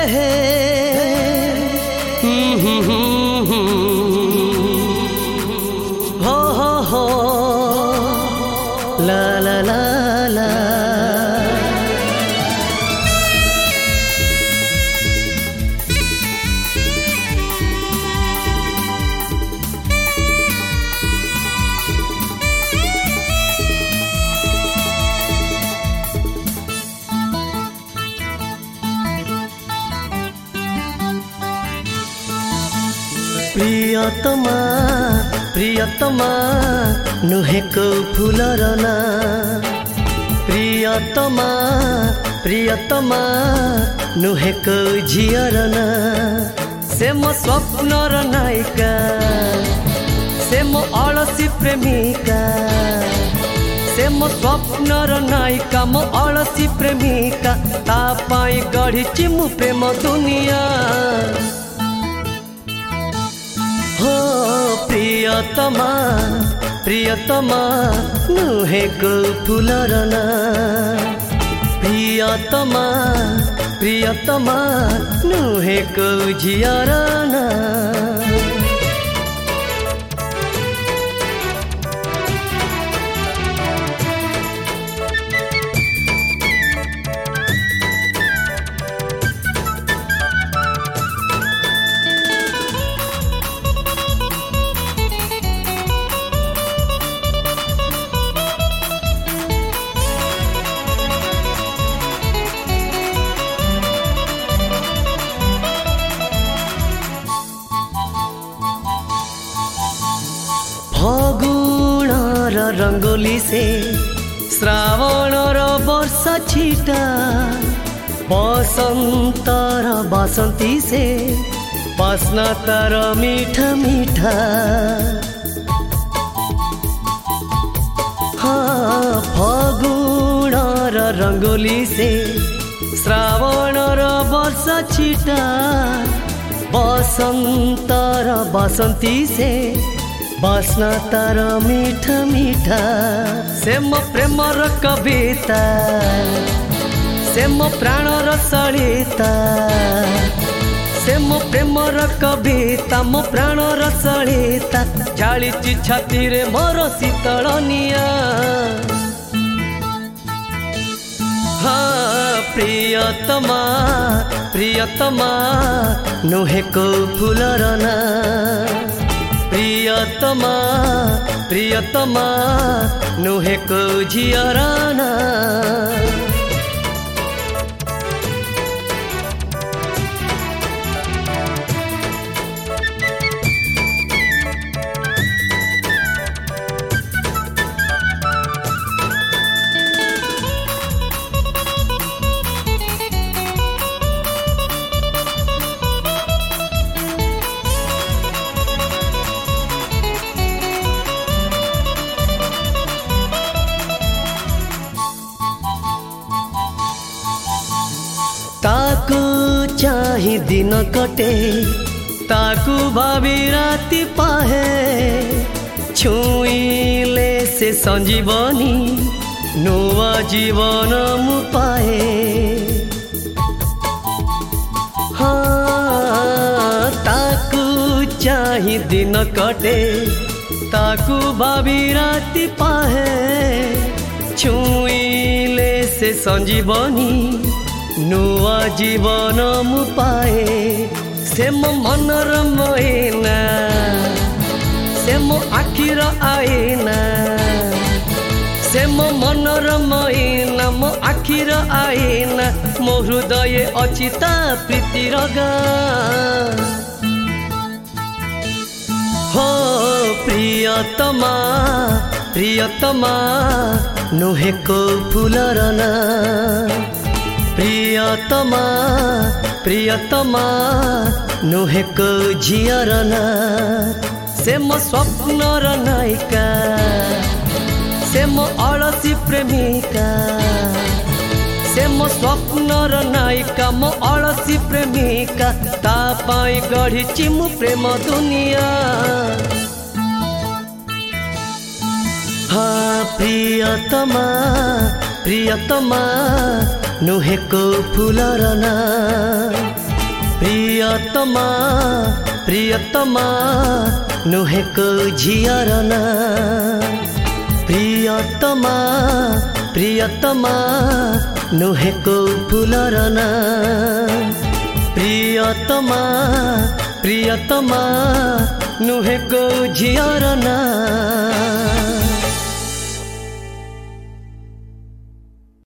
हे हो ला ला ला ला। प्रियतमा प्रियतमा नुहे को फूलर ना। प्रियतमा प्रियतमा नुहे को झियर ना। से मो स्वप्नर नायिका से मो अलसी प्रेमिका। से मो स्वप्नर नायिका मो अलसी प्रेमिका। ता पाई गढ़ी मु प्रेम दुनिया। हो प्रियतमा प्रियतमा नुहे को फूलर ना। प्रियतमा प्रियतमा नुहे को झियर ना। फगुणर रंगोली से श्रावणर वर्षा छिटा। बसंतर बासंती से बासना तार मीठा मीठा। हाँ फगुणर रंगोली से श्रावणर वर्षा छिटा। बसंतर बासंती से बासना तार मीठा मीठा। से मो प्रेमर कविता से मो प्राणर सलिता। से मो प्रेमर कविता मो प्राणर सलिता। जालिची छाती रे मोर शीतल निया। हाँ प्रियतमा प्रियतमा नुहे को फूलर ना। प्रियतमा प्रियतमा नुहे को झियर ना। ताकू चाही दिन कटे ताकू भावी राति पाहे। छुईले से संजीवनी नुआ जीवन मु पाए। हाँ ताकू चाही दिन कटे ताकू भावी राति पाहे। छुईले से संजीवनी नुआ जीवन मु पाए। से मो मनर मोइना से मो आखिर आईना। से मो मनर मोइना मो आखिर आईना। मो हृदय अचिता प्रीतिर गान। हो प्रियतमा प्रियतमा नुहे को फूलर ना। प्रियतमा प्रियतमा नुहे को झियर ना। से मो स्वप्नर नायिका से मो अलसी प्रेमिका। से मो स्वप्नर नायिका मो अलसी प्रेमिका। ता पाई गढ़ी मु प्रेम दुनिया। हाँ प्रियतमा प्रियतमा नुहे को फूलर ना। प्रियतमा प्रियतमा नुहे को झियर ना प्रियतमा प्रियतमा नुहे को फुलर ना प्रियतमा प्रियतमा नुहे को झियर ना।